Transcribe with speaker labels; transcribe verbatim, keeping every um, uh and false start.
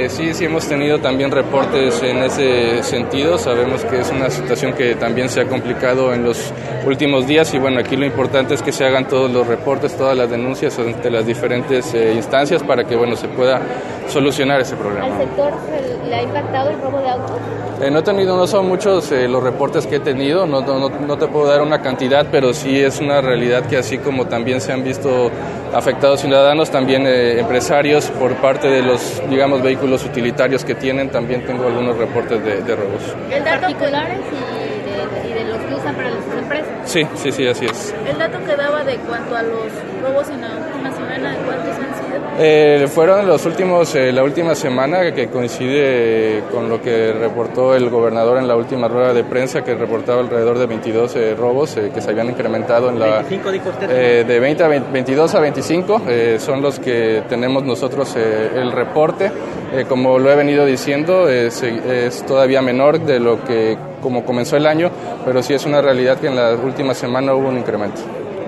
Speaker 1: Eh, sí, sí hemos tenido también reportes en ese sentido. Sabemos que es una situación que también se ha complicado en los últimos días y bueno, aquí lo importante es que se hagan todos los reportes, todas las denuncias ante las diferentes eh, instancias para que bueno se pueda solucionar ese problema.
Speaker 2: ¿Al sector le ha impactado el robo de autos?
Speaker 1: Eh, no he tenido, no son muchos eh, los reportes que he tenido, no, no, no te puedo dar una cantidad, pero sí es una realidad que así como también se han visto afectados ciudadanos, también eh, empresarios por parte de los, digamos, vehículos utilitarios que tienen, también tengo algunos reportes de, de robos.
Speaker 2: ¿El dato particulares y de, y de los que usan para las empresas?
Speaker 1: Sí, sí, sí, así es.
Speaker 3: ¿El dato que daba de cuanto a los robos en la última semana, cuántos han sido?
Speaker 1: Eh, fueron los últimos, eh, la última semana que coincide con lo que reportó el gobernador en la última rueda de prensa, que reportaba alrededor de veintidós eh, robos eh, que se habían incrementado en la
Speaker 4: veinticinco, dijo usted.
Speaker 1: Eh, de veinte a veintidós a veinticinco eh, son los que tenemos nosotros eh, el reporte. Eh, como lo he venido diciendo, es, es todavía menor de lo que como comenzó el año, pero sí es una realidad que en la última semana hubo un incremento.